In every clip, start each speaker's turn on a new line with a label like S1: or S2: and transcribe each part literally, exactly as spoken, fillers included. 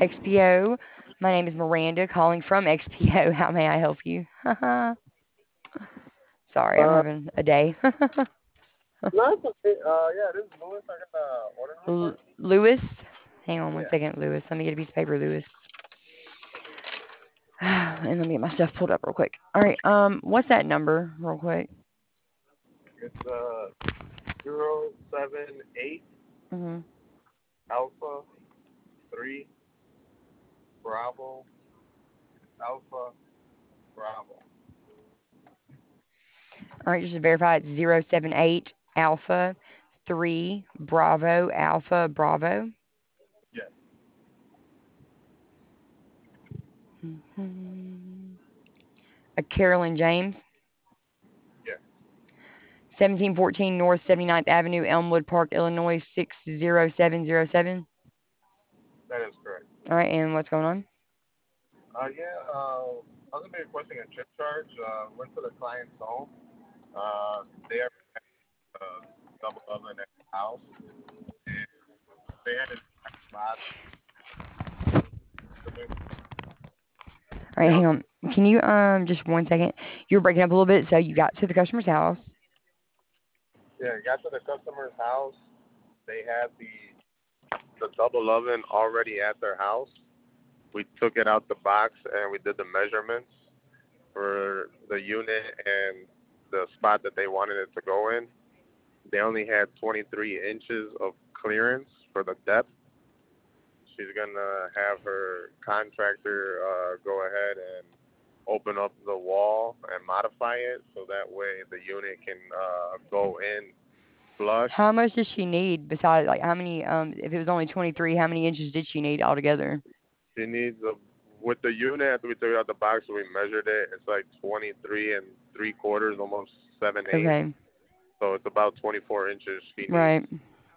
S1: X P O. My name is Miranda, calling from X P O. How may I help you? Sorry, I'm
S2: Uh,
S1: having a day.
S2: no, it's okay. Uh, yeah, this is Louis. I got a order
S1: L-
S2: number.
S1: Lewis? Hang on one
S2: Yeah.
S1: second, Lewis. Let me get a piece of paper, Lewis. And let me get my stuff pulled up real quick. All right. Um, what's that number, real quick?
S2: It's uh zero seven eight
S1: Mhm.
S2: Alpha three Bravo Alpha Bravo.
S1: All right, just to verify, it's zero seven eight Alpha three Bravo Alpha Bravo.
S2: Yes.
S1: Mhm. A Carolyn James.
S2: Yes.
S1: seventeen fourteen North seventy ninth Avenue, Elmwood Park, Illinois six zero seven zero seven.
S2: That is correct.
S1: All right, and what's going on?
S2: Uh, yeah. Uh, I was gonna be requesting a trip charge. Uh, went to the client's home. Uh, they are uh, double oven at the house, and they had a spot.
S1: All right,
S2: They
S1: hang
S2: also
S1: on. Can you um just one second? You're breaking up a little bit. So you got to the customer's house.
S2: yeah got to the customer's house. They had the the double oven already at their house. We took it out the box and we did the measurements for the unit and the spot that they wanted it to go in. They only had twenty-three inches of clearance for the depth. She's gonna have her contractor uh, go ahead and open up the wall and modify it so that way the unit can uh, go in flush.
S1: How much does she need besides like how many um if it was only twenty-three, how many inches did she need altogether?
S2: She needs a with the unit after we took it out the box. We measured it. It's like twenty-three and three quarters, almost seven eighths.
S1: Okay.
S2: So it's about twenty-four inches she needs.
S1: Right.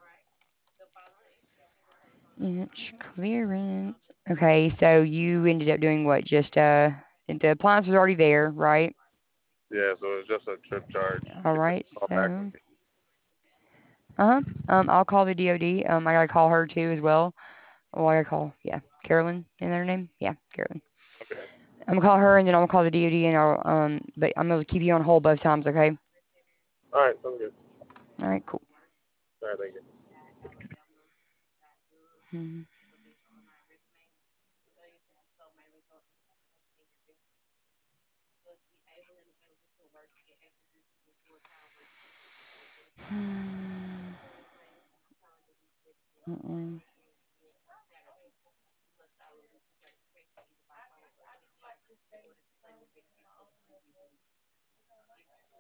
S1: Inch clearance. Okay, so you ended up doing what? Just uh the appliance was already there, right?
S2: Yeah, so it's just a trip charge.
S1: All
S2: She said
S1: right,
S2: call back with
S1: so
S2: me.
S1: uh-huh. Um I'll call the D O D. Um I gotta call her too as well. Oh, I gotta call, yeah. Carolyn, in her name? Yeah, Carolyn.
S2: Okay.
S1: I'm gonna call her and then I'm gonna call the D O D and I'll um but I'm gonna keep you on hold both times, okay?
S2: All right, sounds good.
S1: All right, cool.
S2: All right, thank you.
S1: Mhm. Mm-mm.